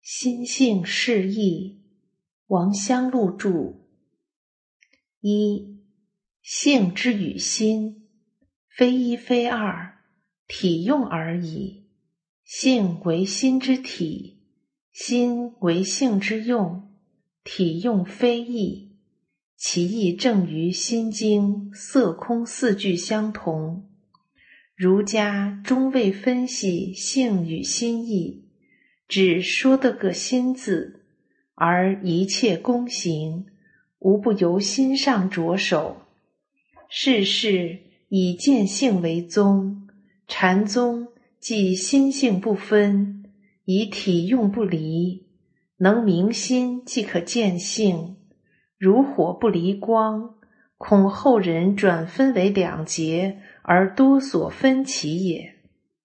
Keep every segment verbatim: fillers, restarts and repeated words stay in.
心性释义，王香露著。一、性之与心，非一非二，体用而已。性为心之体，心为性之用，体用非异。其意正于心经色空四句相同。儒家终未分析性与心意，只说得个心字，而一切功行无不由心上着手。世事以见性为宗，禅宗即心性不分，以体用不离，能明心即可见性。如火不离光，恐后人转分为两截，而多所分歧也。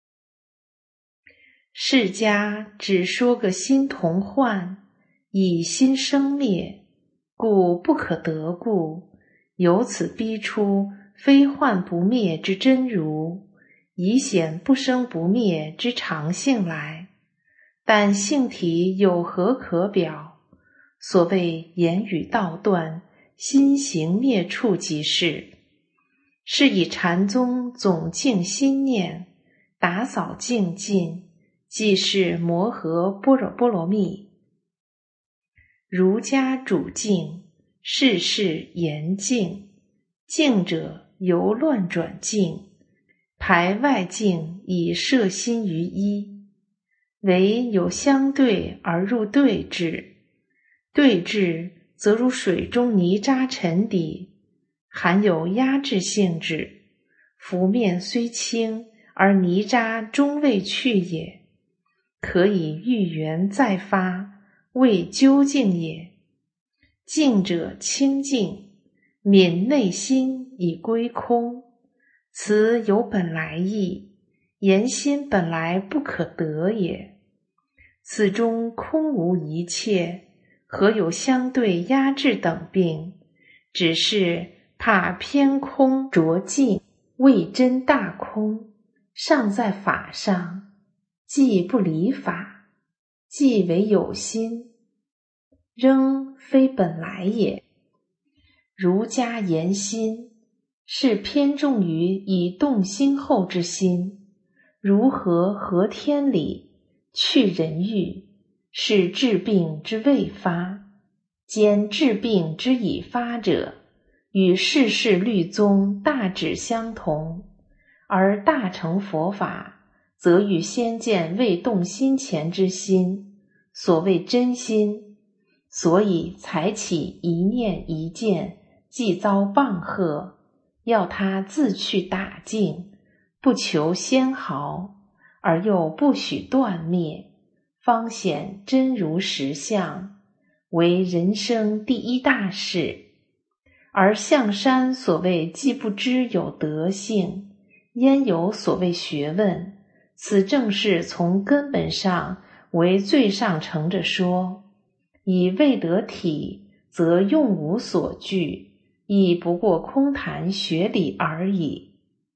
释家只说个心同幻，以心生灭，故不可得故，由此逼出非幻不灭之真如，以显不生不灭之常性来。但性体有何可表？所谓言语道断，心行灭处即是。是以禅宗总净心念，打扫净尽，即是摩诃般若波罗蜜。儒家主静，世事严静，静者由乱转静，排外境以摄心于一，唯有相对而入对治。对治则如水中泥渣沉底，含有压制性质，浮面虽清，而泥渣终未去也，可以遇缘再发，谓究竟也。静者清净，泯内心以归空，此有本来意，言心本来不可得也。此中空无一切，何有相对压制等病？只是怕偏空着境，未真大空，尚在法上，既不离法，既为有心，仍非本来也。儒家言心，是偏重于以动心后之心，如何合天理，去人欲，是治病之未发，兼治病之已发者，与世事律宗大旨相同，而大乘佛法则与先见未动心前之心，所谓真心，所以才起一念一见，即遭棒喝，要他自去打净，不求纤毫，而又不许断灭，方显真如实相，为人生第一大事。而象山所谓既不知有德性，焉有所谓学问？此正是从根本上为最上乘者说，以未得体，则用无所惧，亦不过空谈学理而已。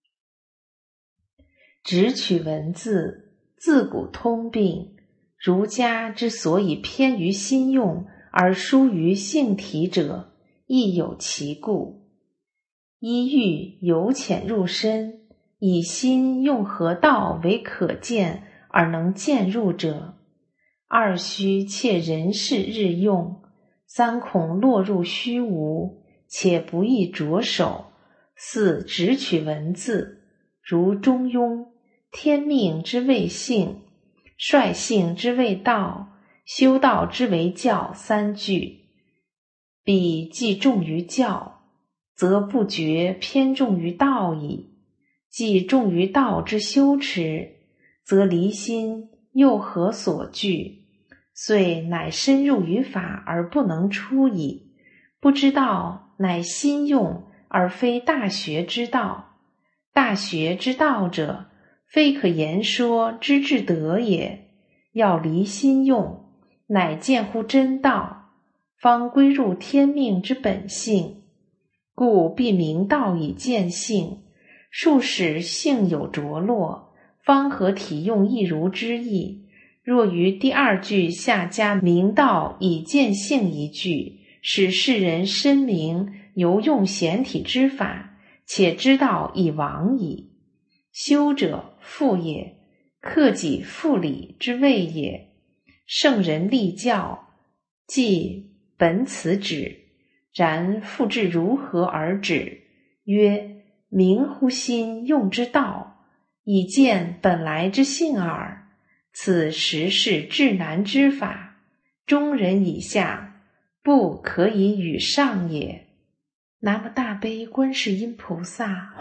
只取文字，自古通病。儒家之所以偏于心用而疏于性体者，亦有其故。一欲由浅入深，以心用何道为可见而能见入者；二须切人事日用，三恐落入虚无，且不易着手；四只取文字，如中庸，天命之谓性，率性之谓道，修道之为教三句。彼既重于教，则不觉偏重于道矣；既重于道之修持，则离心又何所惧？遂乃深入于法而不能出矣。不知道乃心用，而非大学之道。大学之道者，非可言说之至德也，要离心用，乃见乎真道，方归入天命之本性。故必明道以见性，数使性有着落，方合体用一如之意， 若于第二句下加明道以见性一句，使世人深明由用显体之法，且知道以往矣。修者复也，克己复礼之谓也。圣人立教，即本此止，然复至如何而止？曰：明乎心用之道，以见本来之性耳。此实是至难之法，中人以下，不可以与上也。南无大悲观世音菩萨。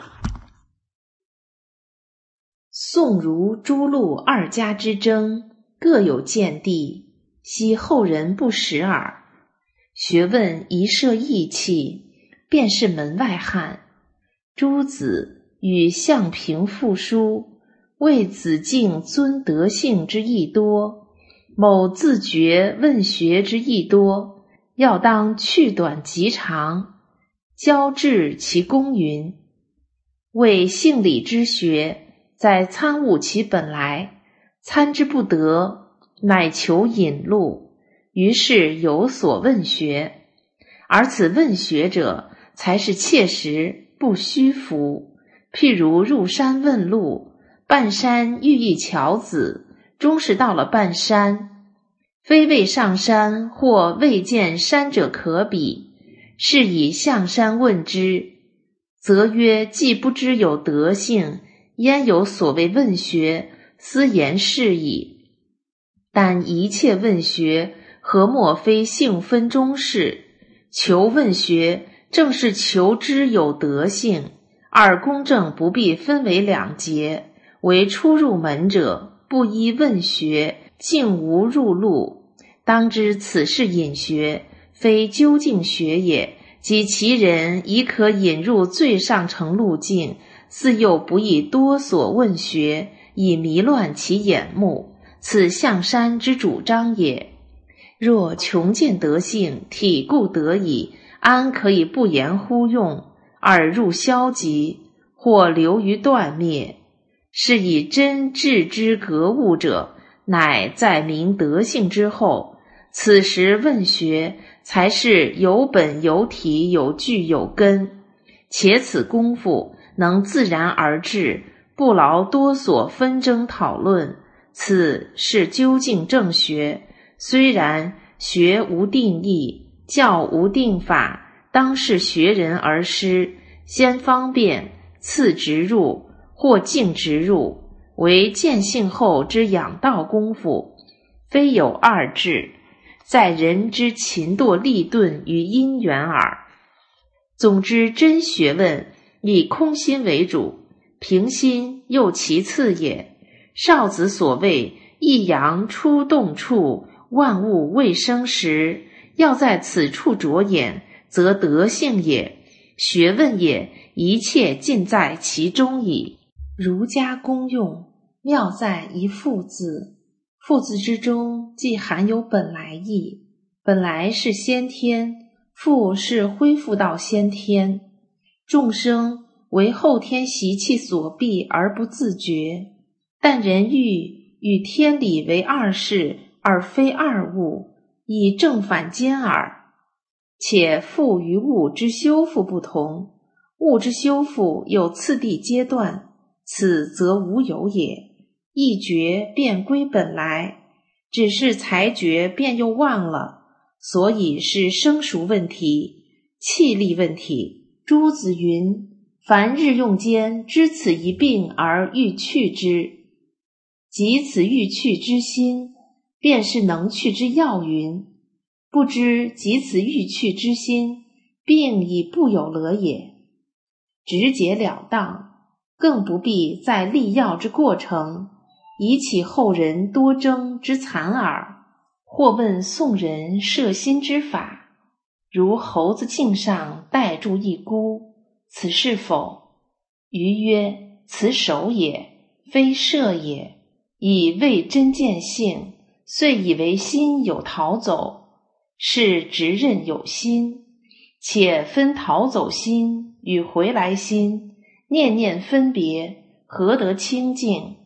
宋儒诸路二家之争，各有见地，昔后人不识耳。学问一摄义气，便是门外汉。诸子与相平复书，谓子敬尊德性之意多，某自觉问学之意多，要当去短极长，交治其公云。谓性理之学，在参悟其本来，参之不得，乃求引路，于是有所问学。而此问学者，才是切实，不虚浮。譬如入山问路，半山遇一樵子，终是到了半山，非未上山，或未见山者可比，是以向山问之，则曰：既不知有德性，焉有所谓问学，斯言是矣。但一切问学，何莫非性分中事？求问学，正是求知有德性，二公正不必分为两节。为初入门者，不依问学，竟无入路。当知此是引学，非究竟学也。及其人已可引入最上乘路径，似又不宜多所问学，以迷乱其眼目，此象山之主张也。若穷见德性，体固得矣，安可以不言乎用，而入消极，或流于断灭？是以真智之格物者，乃在明德性之后，此时问学，才是有本有体有据有根，且此功夫能自然而至，不劳多所纷争讨论，此是究竟正学。虽然学无定义，教无定法，当是学人而师，先方便，次直入，或径直入，为见性后之养道功夫，非有二致，在人之勤惰力顿与因缘耳。总之真学问以空心为主，平心又其次也。少子所谓一阳出动处，万物未生时，要在此处着眼，则德性也，学问也，一切尽在其中矣。儒家公用，妙在一复字，复字之中既含有本来意，本来是先天，复是恢复到先天。众生为后天习气所蔽而不自觉，但人欲与天理为二事，而非二物，以正反兼耳。且复与物之修复不同，物之修复有次第阶段，此则无有也。一觉便归本来，只是才觉便又忘了，所以是生熟问题，气力问题。朱子云：凡日用间知此一病而欲去之，即此欲去之心，便是能去之要云。不知即此欲去之心，病已不有了也。直截了当，更不必在立药之过程，以起后人多争之残耳。或问宋人摄心之法，如猴子颈上带住一箍，此是否？余曰：此手也，非摄也。以未真见性，遂以为心有逃走，是直认有心，且分逃走心与回来心，念念分别，何得清净？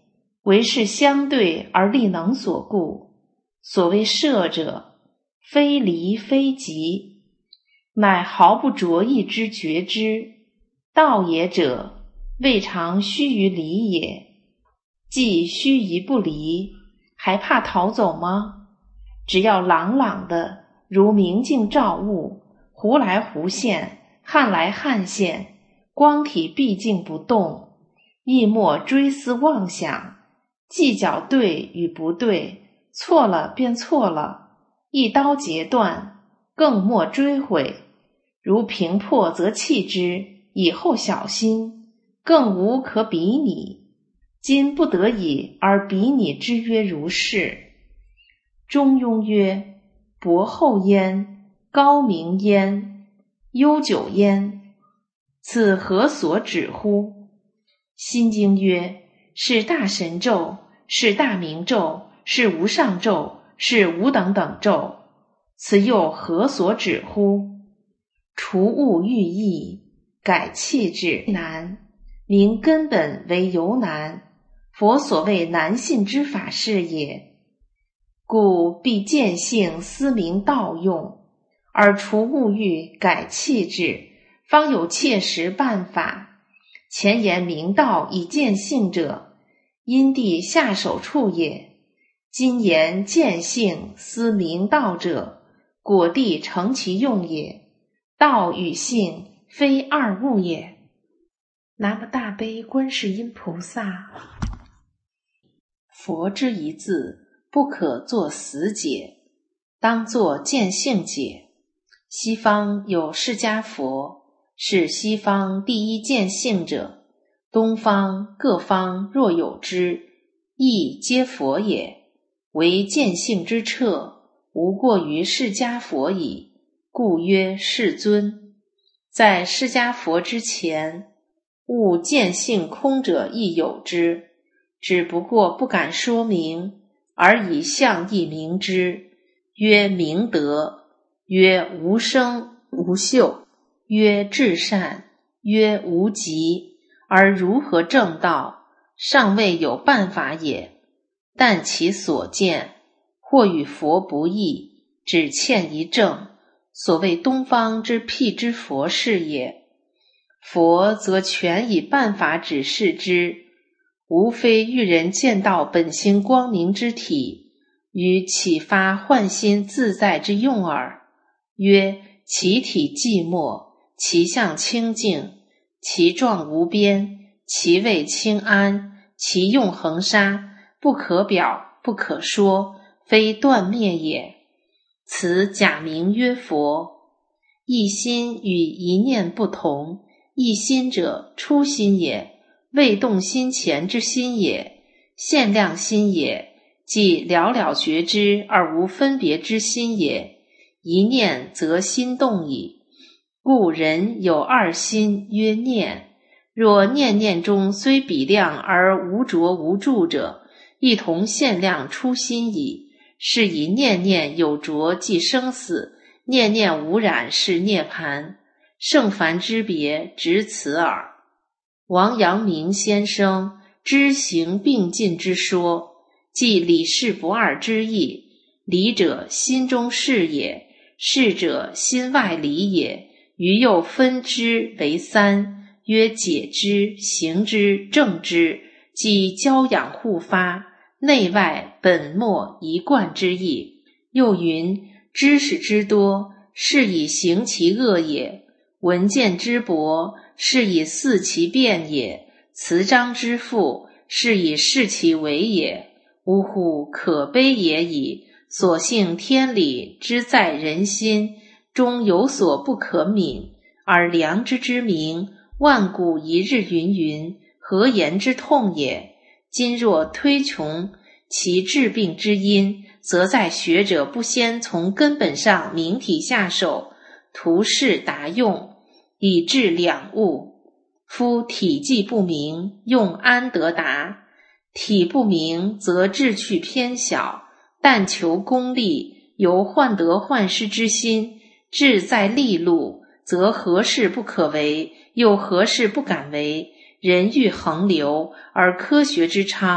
唯是相对而力能所故。所谓摄者，非离非即，乃毫不着意之觉知。道也者，未尝须臾离也。既须臾不离，还怕逃走吗？只要朗朗的如明镜照物，忽来忽现，撼来撼现，光体毕竟不动，亦莫追思妄想，计较对与不对，错了便错了，一刀截断，更莫追悔。如平破则弃之，以后小心，更无可比拟。今不得已而比拟之曰如是。中庸曰：博厚焉，高明焉，悠久焉，此何所指乎？心经曰：是大神咒，是大明咒，是无上咒，是无等等咒，此又何所指乎？除物欲意，改气质难，明根本为尤难，佛所谓难信之法是也。故必见性思明道用，而除物欲改气质，方有切实办法。前言明道以见性者，因地下手处也；今言见性思明道者，果地成其用也。道与性非二物也。南无大悲观世音菩萨。佛之一字，不可作死解，当作见性解。西方有释迦佛，是西方第一见性者，东方各方若有之，亦皆佛也。为见性之彻，无过于释迦佛矣，故曰世尊。在释迦佛之前，悟见性空者亦有之，只不过不敢说明，而以相义明之，曰明德，曰无生无朽，曰至善，曰无极，而如何正道，尚未有办法也。但其所见，或与佛不异，只欠一证，所谓东方之辟之佛是也。佛则全以办法指示之，无非欲人见到本性光明之体，与启发幻心自在之用耳。曰其体寂寞，其相清净，其状无边，其味清安，其用恒沙，不可表，不可说，非断灭也。此假名曰佛。一心与一念不同，一心者初心也，未动心前之心也，限量心也，即了了觉知而无分别之心也。一念则心动矣。故人有二心曰念，若念念中虽比量而无着无住者，一同限量出心矣。是以念念有着即生死，念念无染是涅槃。圣凡之别只此耳。王阳明先生知行并进之说，即理事不二之意。理者心中事也，事者心外理也。于又分之为三，曰解之、行之、正之，即教养护发，内外本末一贯之意。又云：知识之多，是以行其恶也；闻见之博，是以肆其辩也；词章之富，是以示其为也。呜呼，可悲也已！所幸天理之在人心，终有所不可泯，而良知之名，万古一日云云，何言之痛也？今若推穷其治病之因，则在学者不先从根本上明体下手，图示达用，以致两物。夫体既不明，用安得达？体不明，则志趣偏小，但求功利，由患得患失之心，志在利禄，则何事不可为，又何事不敢为？人欲横流，而科学之昌，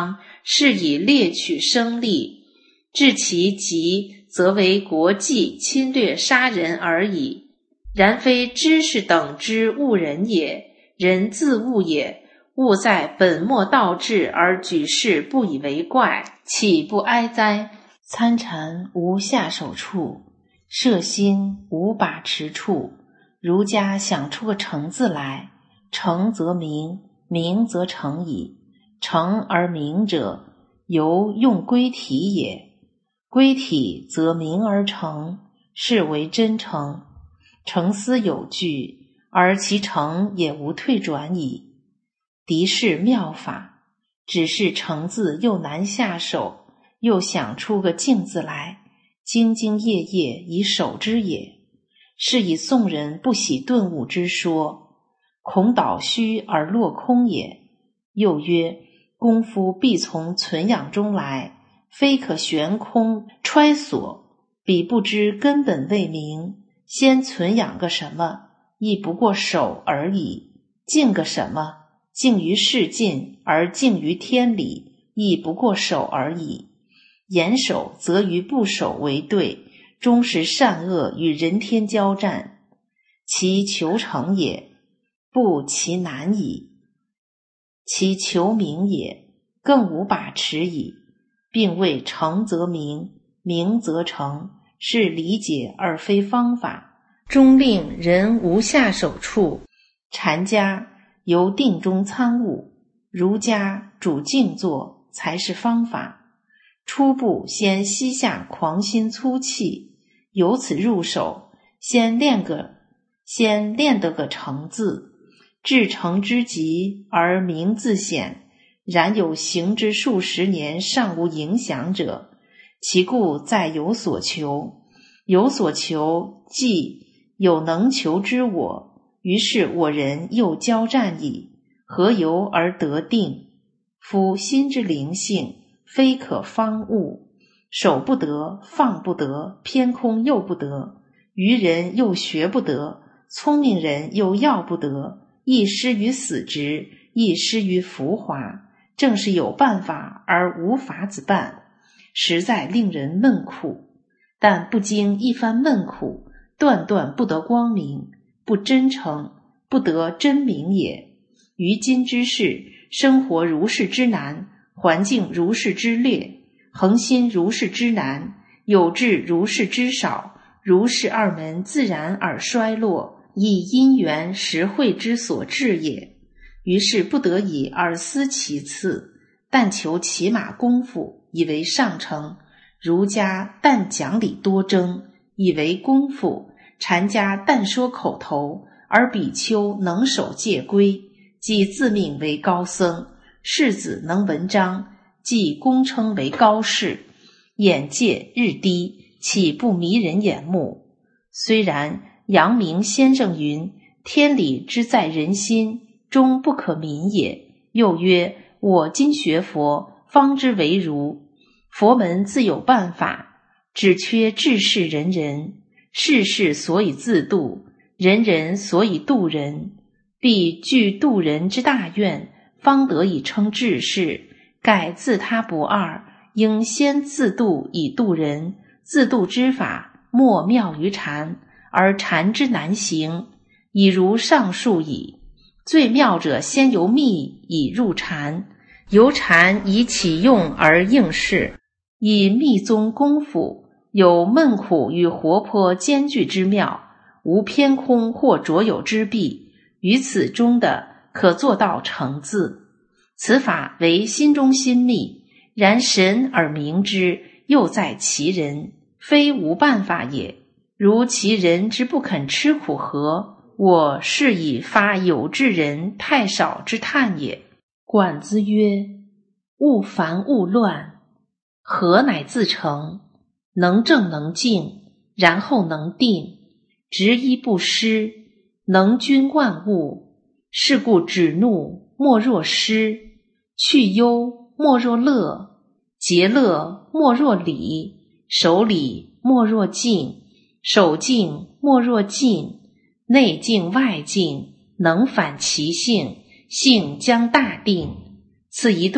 是以猎取生利，至其极，则为国际侵略杀人而已。然非知识等之误人也，人自误也。物在本末倒置而举世不以为怪，岂不哀哉？参禅无下手处，摄心无把持处。儒家想出个成字来，成则明，明则成矣。成而明者，由用归体也。归体则明而成，是为真诚。诚思有据，而其成也无退转矣。敌是妙法，只是成字又难下手，又想出个静字来，兢兢业业以守之也。是以宋人不喜顿悟之说，恐倒虚而落空也。又曰，功夫必从存养中来，非可悬空揣索，彼不知根本未明，先存养个什么，亦不过守而已。静个什么，静于世尽而静于天理，亦不过守而已。严守则与不守为对，终使善恶与人天交战，其求成也，不其难矣。其求明也，更无把持矣。并谓成则明，明则成，是理解而非方法，终令人无下手处。禅家由定中参悟，儒家主静坐才是方法。初步先息下狂心粗气，由此入手，先练个先练得个成字，至成之极而明自显。然有行之数十年尚无影响者，其故在有所求。有所求，即有能求之我，于是我人又交战矣。何由而得定？夫心之灵性，非可方物，守不得，放不得，偏空又不得，愚人又学不得，聪明人又要不得，亦失于死直，亦失于浮华。正是有办法而无法子办，实在令人闷苦。但不经一番闷苦，断断不得光明，不真诚，不得真明也。于今之世，生活如是之难，环境如是之劣，恒心如是之难，有志如是之少，如是二门自然而衰落，以因缘实会之所致也。于是不得已而思其次，但求骑马功夫，以为上乘。儒家但讲理多争，以为功夫；禅家但说口头，而比丘能守戒规，即自命为高僧；士子能文章，即公称为高士。眼界日低，岂不迷人眼目？虽然阳明先生云：天理之在人心，终不可泯也。又曰：我今学佛，方知为儒。佛门自有办法，只缺治世仁人。世事所以自度，人人所以度人。必具度人之大愿，方得以称治世。盖自他不二，应先自度以度人。自度之法，莫妙于禅，而禅之难行，已如上述矣。最妙者，先由密以入禅，由禅以启用而应试，以密宗功夫，有闷苦与活泼兼具之妙，无偏空或着有之弊，于此中的可做到成字。此法为心中心密，然神而明之，又在其人，非无办法也。如其人之不肯吃苦何？我是以发有志人太少之叹也。管子曰：勿烦勿乱，和乃自成？能正能静，然后能定，执一不失，能均万物。是故止怒莫若失，去忧莫若乐，节乐莫若礼，守礼莫若静，守静莫若静。内静外静，能反其性，性将大定。此一段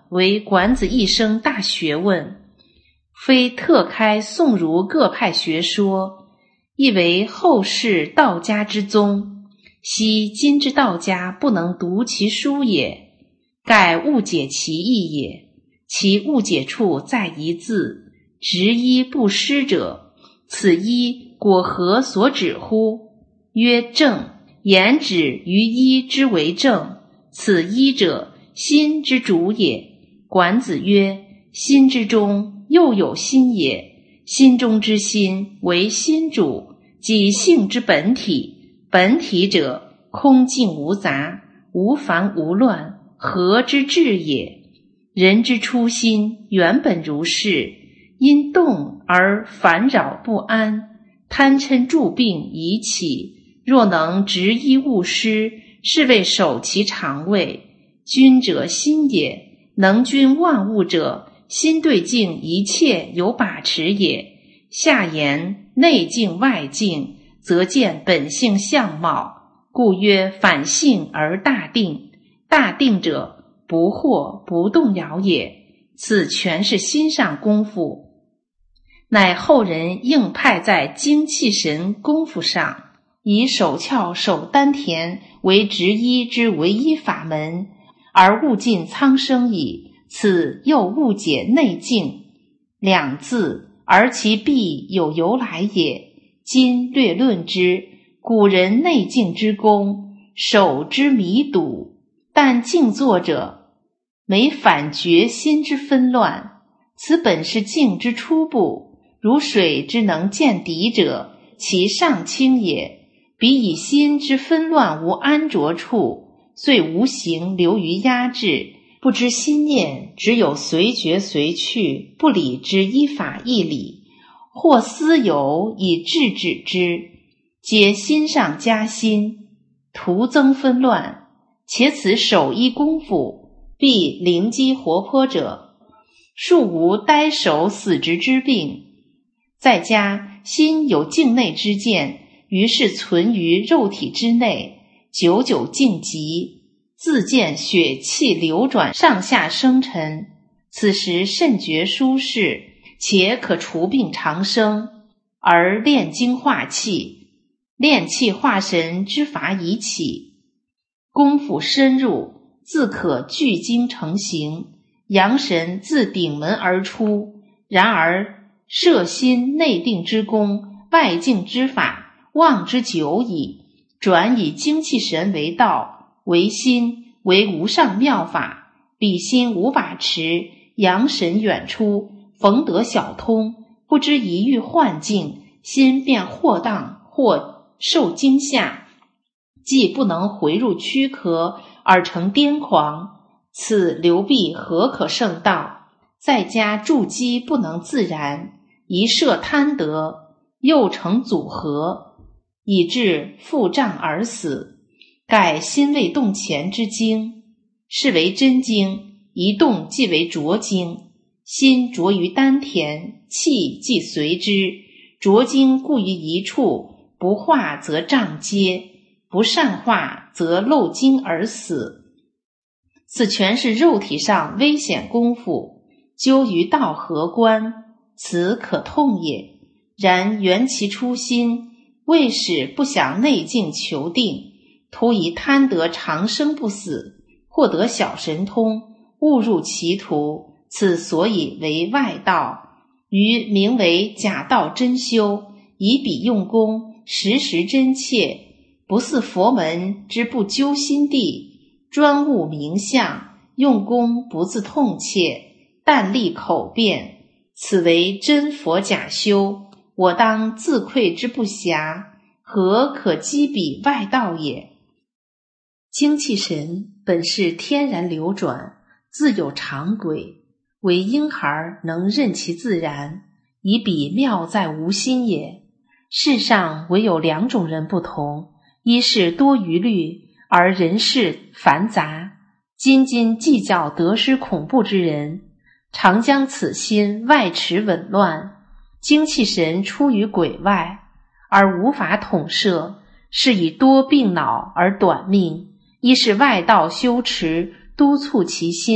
为管子一生大学问，非特开宋儒各派学说，亦为后世道家之宗。昔今之道家不能读其书也，盖误解其意也。其误解处在一字，执一不失者，此一果何所指乎？曰正。言指于一之为正，此一者心之主也。管子曰：心之中又有心也，心中之心为心主，即性之本体。本体者，空静无杂，无烦无乱，和之至也。人之初心原本如是，因动而烦扰不安，贪嗔著病已起。若能执一勿失，是谓守其常位。君者心也，能均万物者，心对境一切有把持也。下言内境外境，则见本性相貌，故曰反性而大定。大定者，不惑不动摇也。此全是心上功夫，乃后人应派在精气神功夫上，以手窍守丹田为执一之唯一法门，而悟尽苍生矣。此又误解内境两字，而其必有由来也。今略论之，古人内境之功，守之弥笃，但静坐者每反觉心之纷乱，此本是静之初步。如水之能见底者，其上清也。彼以心之纷乱无安着处，遂无形流于压制，不知心念只有随觉随去，不理之依法依理，或思有以制止之，皆心上加心，徒增纷乱。且此守一功夫，必灵机活泼者，庶无呆守死直之病。再加心有境内之见，于是存于肉体之内，久久静极，自见血气流转，上下生沉。此时甚觉舒适，且可除病长生。而炼精化气，炼气化神之法已起，功夫深入，自可聚精成形，阳神自顶门而出。然而摄心内定之功，外境之法，望之久矣，转以精气神为道，为心，为无上妙法。彼心无把持，阳神远出，逢得小通，不知一遇幻境，心便或荡或受惊吓，既不能回入躯壳，而成癫狂。此流弊何可胜道？再加筑基不能自然，一摄贪得，又成组合，以致腹胀而死。盖心未动前之经，是为真经，一动即为浊经。心着于丹田，气即随之，浊经固于一处，不化则胀结，不善化则漏经而死。此全是肉体上危险功夫，究于道合观，此可痛也。然缘其初心，为使不想内境求定，徒以贪得长生不死，获得小神通，误入歧途，此所以为外道。余名为假道真修，以彼用功，时时真切，不似佛门之不究心地，专悟名相，用功不自痛切，但立口辩，此为真佛假修。我当自愧之不暇，何可讥彼外道也？精气神本是天然流转，自有常轨，唯婴孩能任其自然，以彼妙在无心也。世上唯有两种人不同，一是多疑虑而人事繁杂，斤斤计较得失恐怖之人，常将此心外持紊乱，精气神出于轨外，而无法统摄，是以多病恼而短命。一是外道修持，督促其心，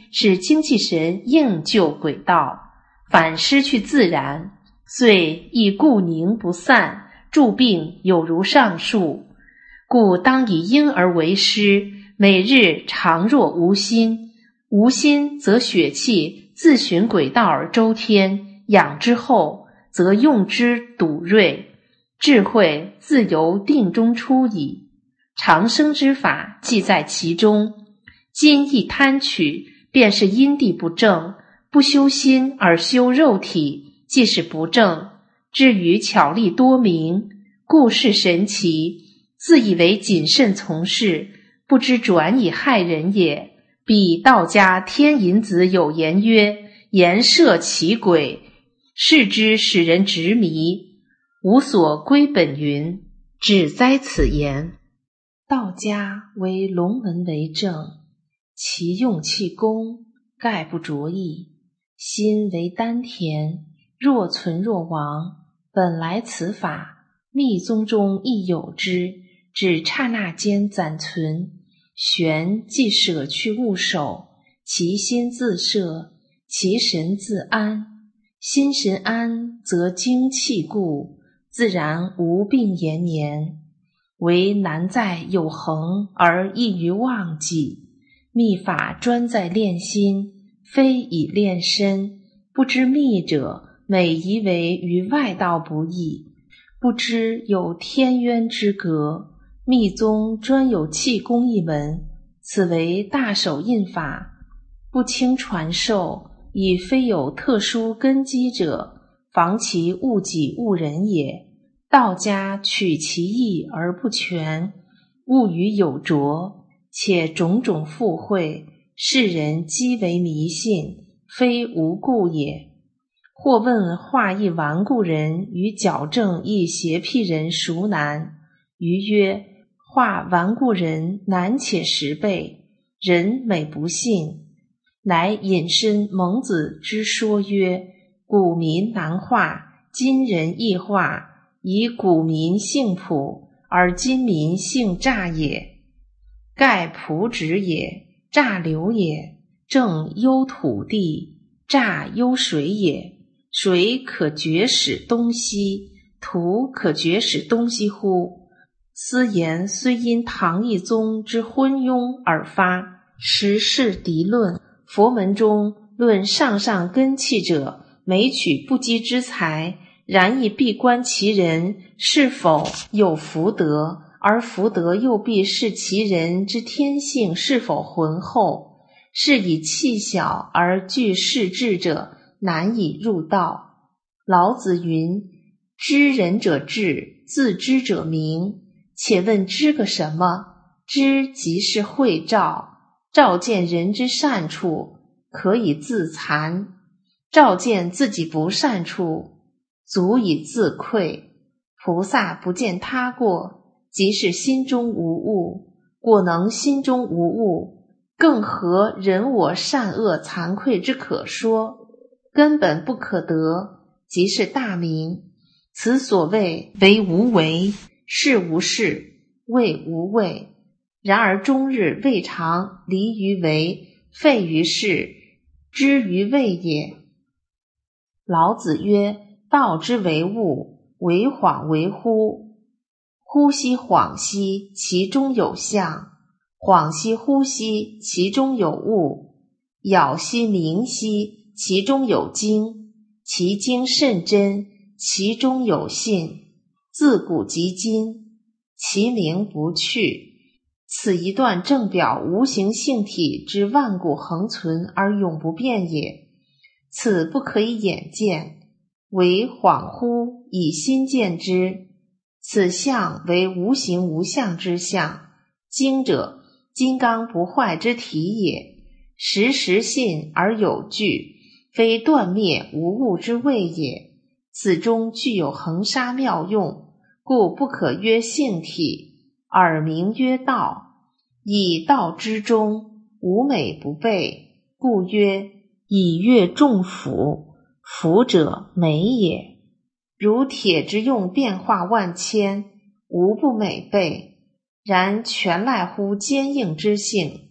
使精气神应就轨道，反失去自然，遂亦固凝不散，诸病有如上述。故当以婴儿为师，每日常若无心，无心则血气自循轨道而周天，养之后则用之笃锐，智慧自由定中出矣。长生之法即在其中。今一贪取，便是因地不正，不修心而修肉体，即是不正。至于巧力多明，故事神奇，自以为谨慎从事，不知转以害人也。彼道家天隐子有言曰：言摄其鬼，视之使人执迷，无所归本云，只哉此言。道家为龙门为正，其用气功，概不着意。心为丹田，若存若亡，本来此法，密宗中亦有之，只刹那间暂存。玄即舍去物守，其心自摄，其神自安。心神安，则精气固，自然无病延年。唯难在有恒而易于忘记。秘法专在练心，非以练身。不知秘者，每以为于外道不易，不知有天渊之隔。密宗专有气功一门，此为大手印法，不轻传授，以非有特殊根基者，防其误己误人也。道家取其意而不全，误于有拙，且种种附会，世人积为迷信，非无故也。或问化一顽固人与矫正一邪僻人孰难？余曰：化顽固人难且十倍。人每不信，乃引申蒙子之说曰：古民难化，今人易化，以古民性朴，而今民性诈也。盖朴直也，诈流也。正忧土地，诈忧水也。水可决使东西，土可决使东西乎？斯言虽因唐懿宗之昏庸而发，实是敌论。佛门中论上上根器者，每取不羁之才，然亦必观其人是否有福德，而福德又必视其人之天性是否浑厚。是以气小而具世智者，难以入道。老子云：知人者智，自知者明。且问知个什么？知即是慧照，照见人之善处，可以自惭；照见自己不善处，足以自愧。菩萨不见他过，即是心中无物。果能心中无物，更何人我善恶惭愧之可说？根本不可得，即是大明。此所谓为无为，是无事，谓无畏。然而终日未尝离于为，废于事，知于谓也。老子曰：道之为物，为恍为惚。呼吸恍兮，其中有象；恍兮呼吸，其中有物；杳兮明兮，其中有精；其精甚真，其中有信。自古及今，其名不去。此一段正表无形性体之万古恒存而永不变也。此不可以眼见，为恍惚以心见之。此象为无形无相之象。精者，金刚不坏之体也。时时信而有据，非断灭无物之谓也。此中具有恒沙妙用，故不可曰性体，而名曰道。以道之中，无美不备，故曰以悦众辅，辅者美也。如铁之用变化万千，无不美备，然全赖乎坚硬之性。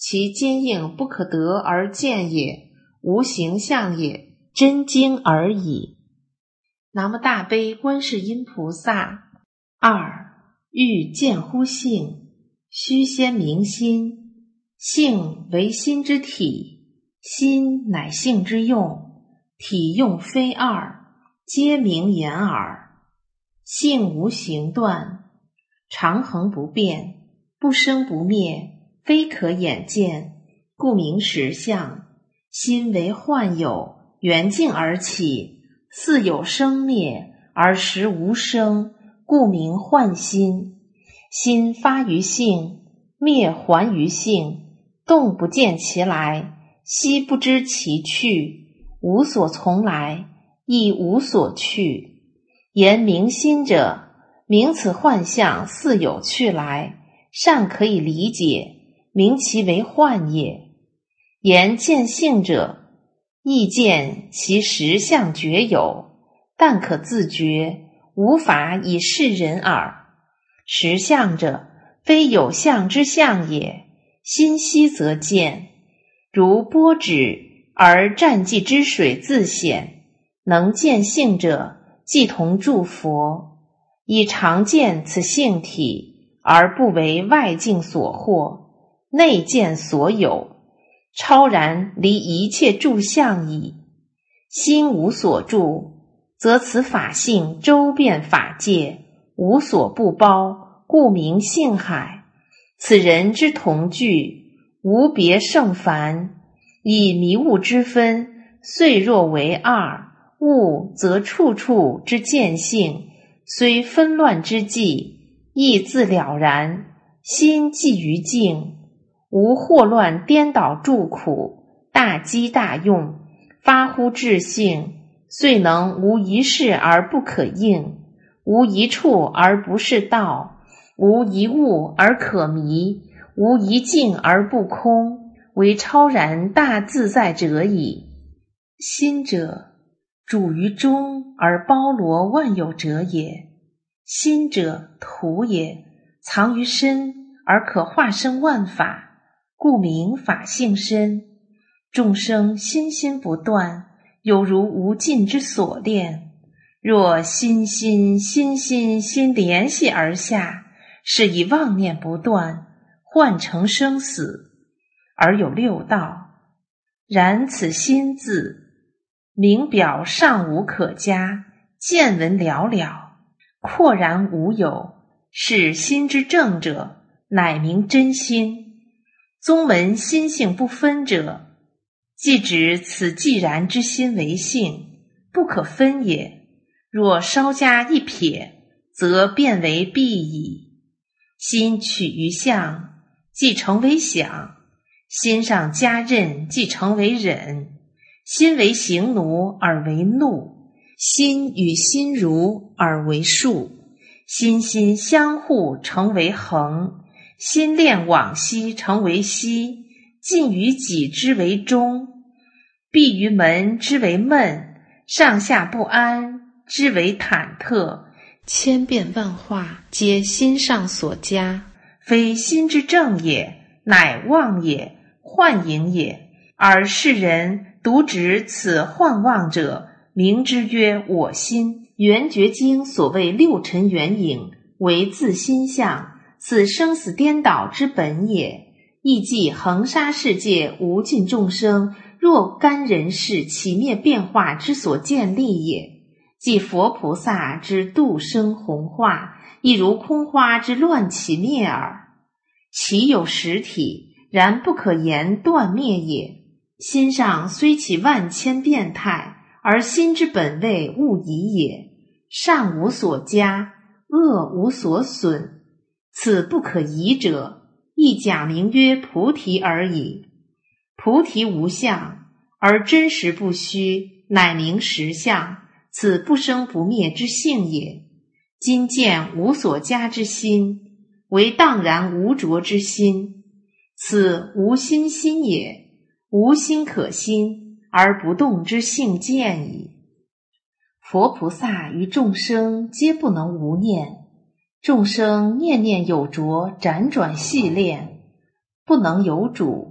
其坚硬不可得而见也，无形象也，真经而已。南无大悲观世音菩萨。二、欲见乎性，须先明心。性为心之体，心乃性之用，体用非二，皆明言耳。性无形断，常恒不变，不生不灭，非可眼见，故名实相。心为幻有，缘尽而起，似有生灭，而实无生，故名幻心。心发于性，灭还于性，动不见其来，悉不知其去，无所从来，亦无所去。言明心者，明此幻象似有去来，尚可以理解，明其为幻也。言见性者，亦见其实相觉有，但可自觉，无法以示人耳。实相者，非有相之相也，心息则见，如波止而湛寂之水自显。能见性者，即同诸佛，以常见此性体，而不为外境所惑，内见所有，超然离一切住相矣。心无所住，则此法性周遍法界，无所不包，故名性海。此人之同具，无别胜凡，以迷悟之分，虽若为二，悟则处处之见性，虽纷乱之际，亦自了然。心寂于静，无惑乱颠倒住苦，大机大用，发乎至性，遂能无一事而不可应，无一处而不是道，无一物而可迷，无一境而不空，为超然大自在者矣。心者，主于中而包罗万有者也。心者，土也，藏于身而可化生万法，故名法性身。众生心心不断，有如无尽之锁链，若心心心心心联系而下，是以妄念不断，幻成生死，而有六道。然此心字，名表尚无可加，见闻寥寥，廓然无有，是心之正者，乃名真心。宗门心性不分者，即指此既然之心为性，不可分也。若稍加一撇，则变为蔽矣。心取于相，即成为想；心上加任，即成为忍。心为行奴而为怒，心与心如而为数。心心相互成为恒，心恋往昔成为息，近于己之为中，闭于门之为闷，上下不安之为忐忑。千变万化，皆心上所加，非心之正也，乃妄也，幻影也。而世人独指此幻妄者，名之曰我心。圆觉经所谓六尘缘影，为自心相，此生死颠倒之本也。亦即恒沙世界无尽众生若干人世起灭变化之所建立也。即佛菩萨之度生弘化，亦如空花之乱起灭耳。其有实体，然不可言断灭也。心上虽起万千变态，而心之本位勿疑也。善无所加，恶无所损，此不可疑者，亦假名曰菩提而已。菩提无相，而真实不虚，乃名实相，此不生不灭之性也。今见无所加之心，为荡然无着之心，此无心心也，无心可心而不动之性见矣。佛菩萨于众生皆不能无念，众生念念有着，辗转系练，不能有主，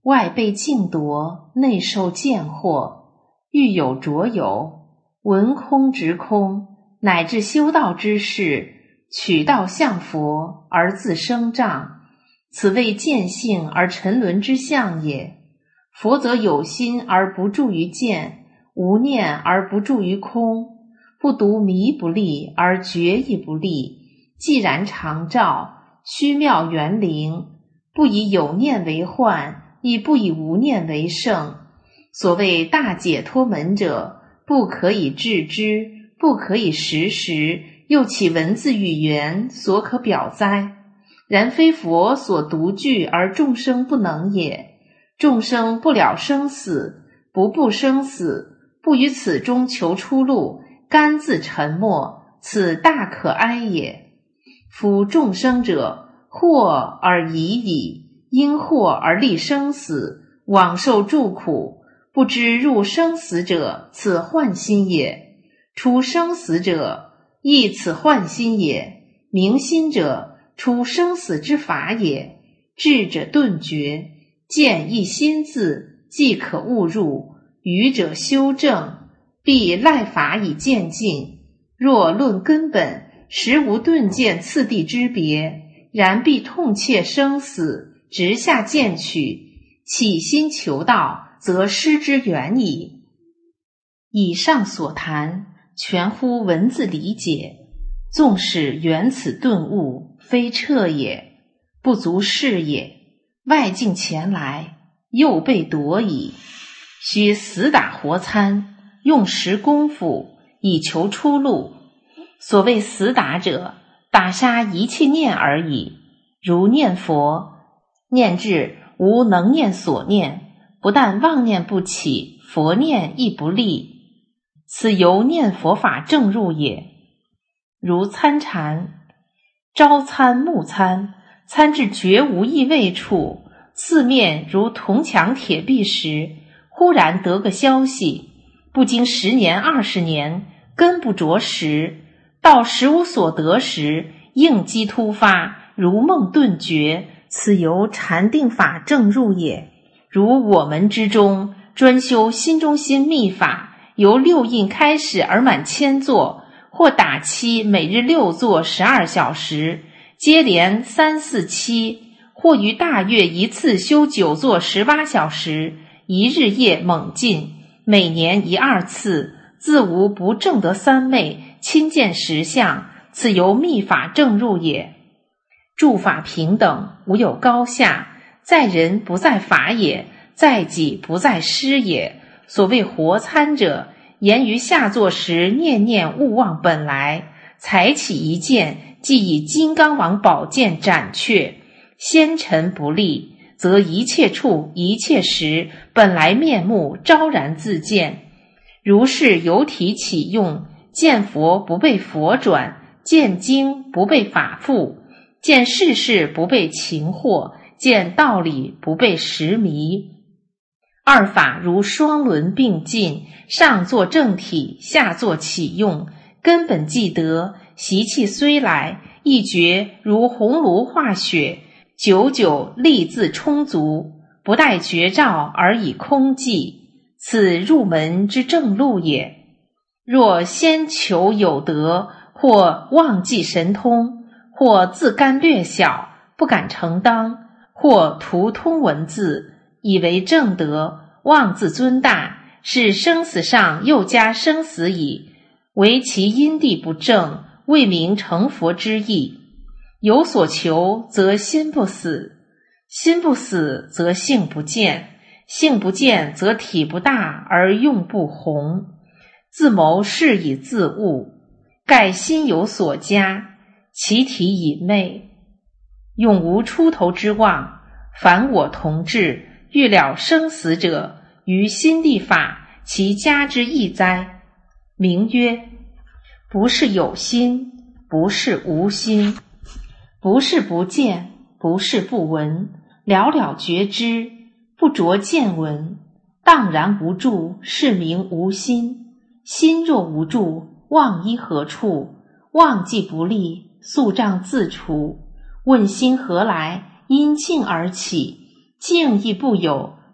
外被境夺，内受见惑，欲有着有，闻空执空，乃至修道之事，取道向佛而自生障，此谓见性而沉沦之相也。佛则有心而不住于见，无念而不住于空，不独迷不立而觉亦不立，既然常照，虚妙圆灵，不以有念为幻，亦不以无念为圣。所谓大解脱门者，不可以致之，不可以识时，又岂文字语言所可表哉？然非佛所独具而众生不能也。众生不了生死，不怖生死，不于此中求出路，甘自沉没，此大可哀也。夫众生者，祸而已矣，因祸而立生死，往受诸苦，不知入生死者，此幻心也；出生死者，亦此幻心也。明心者，出生死之法也。智者顿觉，见一心字，即可悟入。愚者修正，必赖法以渐进。若论根本，实无顿见次第之别，然必痛切生死，直下见取，起心求道，则失之远矣。以上所谈，全乎文字理解，纵使缘此顿悟，非彻也，不足是也。外境前来，又被夺矣。须死打活参，用时功夫，以求出路。所谓死打者，打杀一切念而已。如念佛，念至无能念所念，不但妄念不起，佛念亦不立，此由念佛法正入也。如参禅，朝参暮参，参至绝无异味处，四面如铜墙铁壁时，忽然得个消息，不经十年二十年，根不着实，到实无所得时，应机突发，如梦顿觉，此由禅定法正入也。如我们之中专修心中心密法，由六印开始而满千座，或打七每日六座十二小时，接连三四七，或于大月一次修九座十八小时，一日夜猛进，每年一二次，自无不正得三昧，亲见实相，此由密法正入也。诸法平等，无有高下，在人不在法也，在己不在师也。所谓活参者，言于下座时念念勿忘本来，才起一剑，即以金刚王宝剑斩却，纤尘不立，则一切处一切时，本来面目昭然自见。如是由体起用，见佛不被佛转，见经不被法覆，见世事不被情惑，见道理不被时迷。二法如双轮并进，上作正体，下作起用，根本既得，习气虽来，亦觉如红炉化雪，久久力自充足，不待觉照而以空寂，此入门之正路也。若先求有德，或忘记神通，或自甘略小，不敢承当，或图通文字，以为正德，妄自尊大，是生死上又加生死矣。唯其因地不正，未明成佛之意。有所求，则心不死；心不死，则性不见；性不见，则体不大而用不宏。自谋是以自悟，盖心有所加，其体以昧，永无出头之望。凡我同志，欲了生死者，于心地法，其加之易哉？名曰：不是有心，不是无心，不是不见，不是不闻，了了觉知，不着见闻，荡然无住，是名无心。心若无住，望依何处？望既不立，宿障自除。问心何来？因静而起，静亦不有，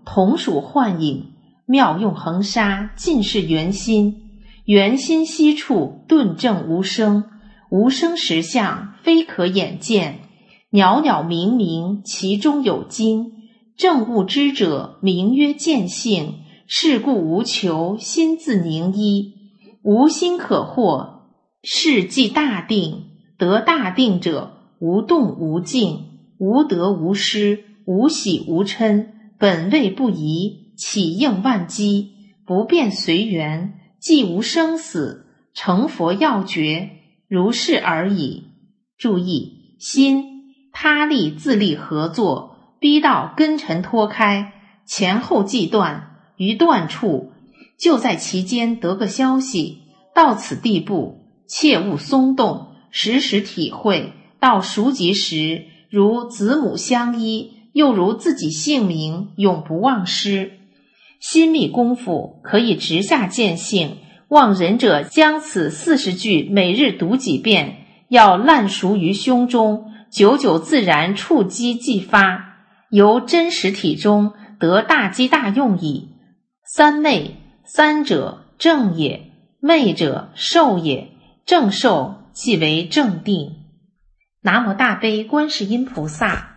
同属幻影，妙用恒沙，尽是圆心。圆心悉处，顿正无声，无声实相，非可眼见。袅袅冥冥，其中有精。正悟之者，名曰见性。是故无求，心自凝一。无心可惑，是即大定。得大定者，无动无静，无得无失，无喜无嗔，本位不移，起应万机，不变随缘，既无生死，成佛要诀，如是而已。注意，心他力自力合作，逼到根尘脱开，前后既断，于断处就在其间得个消息。到此地步，切勿松动，时时体会，到熟极时，如子母相依，又如自己性命，永不忘失。心密功夫可以直下见性，望仁者将此四十句每日读几遍，要烂熟于胸中，久久自然触机即发，由真实体中得大机大用矣。三昧，三者正也，昧者受也，正受即为正定。南无大悲观世音菩萨。